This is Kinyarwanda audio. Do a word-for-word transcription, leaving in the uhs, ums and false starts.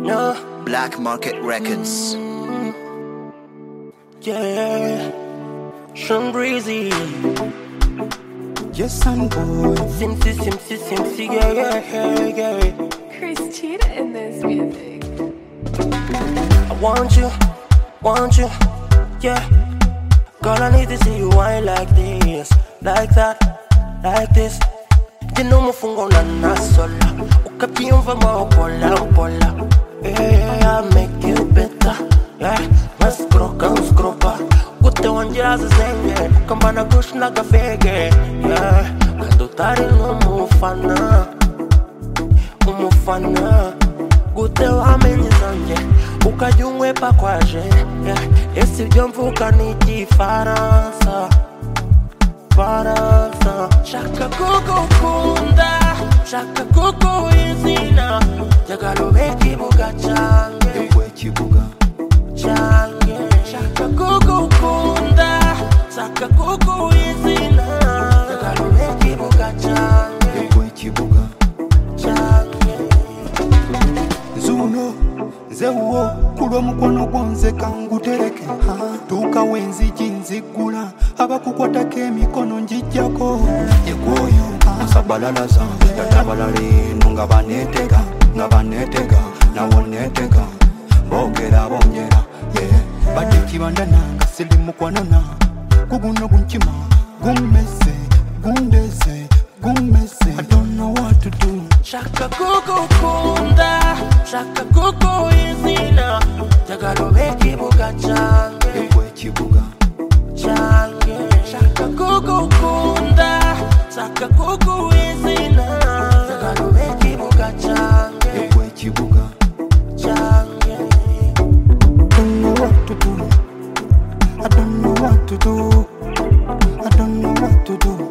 No. Black Market Records. Yeah. Sean Breezy. Yes, I'm boy. Simsy, Simsy, Simsy, yeah, yeah, yeah, yeah. Chris Cheetah in this music. I want you, want you, yeah. Girl, I need to see you wine like this, like that, like this. You know me fungo na na sola. Ukapiumva ma pola, pola. Yeah, I make you better. Yeah, mas croca, mas cropa. Ute wanjira zenge, kama na gush na kafege. Yeah, kadotari no mufana, umufana. Gute wa meni zanje, ukajungwe pa kwaje. Yeah, esi jomvuka ni Kifaransa, Faransa. Shaka kuku kunda, shaka kuku izina. Jagalo weki buga change, Weki buga change. Shaka kuku kunda, shaka kuku izina. Jagalo weki buga change, Weki buga change. Zuno Zewo kulwa mukono gonze kangutereke tuka wenzi jinzigula abakukwatako emikono njijjako yegwoyo asabalalaza yatabalale nga banetega nga banetega nawo netega bogera bongera yeah. Bati kibanda nanga sili mukwanona guguno gunchima gummese gundeze gummese I don't know what to do. Shaka kuku kunda, shaka kuku izina. Jagalo weki buga change, Weki buga change. Shaka kuku kunda, shaka kuku izina. Jagalo weki buga change, Weki buga change. Don't know what to do. I don't know what to do. I don't know what to do.